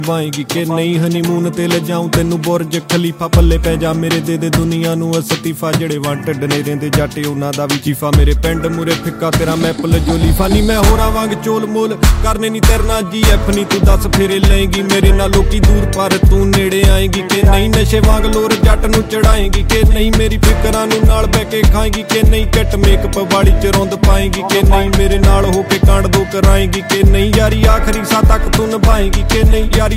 ਵਾਏਗੀ ਕਿ ਨਹੀਂ ਹਨੀਮੂਨ ਤੇ ਲੈ ਜਾऊं ਤੈਨੂੰ ਬੁਰਜ ਖਲੀਫਾ ਪੱਲੇ ਪੈ ਜਾ ਮੇਰੇ ਦੇ ਦੁਨੀਆ ਨੂੰ ਅਸਤੀਫਾ ਜਿਹੜੇ ਵਾਂਟਡ ਨੇ ਰਹਿੰਦੇ ਜੱਟ ਉਹਨਾਂ ਦਾ ਵੀ ਚੀਫਾ ਮੇਰੇ ਪਿੰਡ ਮੂਰੇ ਫਿੱਕਾ ਤੇਰਾ ਮੈਪਲ ਜੋਲੀਫਾ ਨੀ ਮੈਂ ਹੋਰਾਂ ਵਾਂਗ ਚੋਲ ਮੋਲ ਕਰਨੇ ਨੀ ਤੇਰਨਾ GF ਨੀ ਤੂੰ ਦੱਸ ਫੇਰੇ ਲਏਗੀ ਮੇਰੇ ਨਾਲ ਲੋਕੀ ਦੂਰ ਪਰ ਤੂੰ ਨੇੜੇ ਆਏਗੀ ਕਿ ਨਹੀਂ ਨਸ਼ੇ ਵਾਂਗ ਲੋਰ ਜੱਟ ਨੂੰ ਚੜਾਏਗੀ ਕਿ ਨਹੀਂ ਮੇਰੀ ਫਿਕਰਾਂ ਨੂੰ ਨਾਲ ਬਹਿ ਕੇ ਖਾਏਗੀ ਕਿ ਨਹੀਂ ਕਿਟ ਮੇਕਅਪ ਵਾਲੀ ਚ ਰੌਂਦ ਪਾਏਗੀ ਕਿ ਨਹੀਂ ਮੇਰੇ ਨਾਲ ਹੋ ਕੇ ਕਾਂਡ ਦੋ ਕਰਾਏਗੀ ਕਿ ਨਹੀਂ ਯਾਰੀ ਆਖਰੀ ਸਾਹ ਤੱਕ ਤੂੰ ਨਿਭਾਏਗੀ ਕਿ ਨਹੀਂ ਯਾਰੀ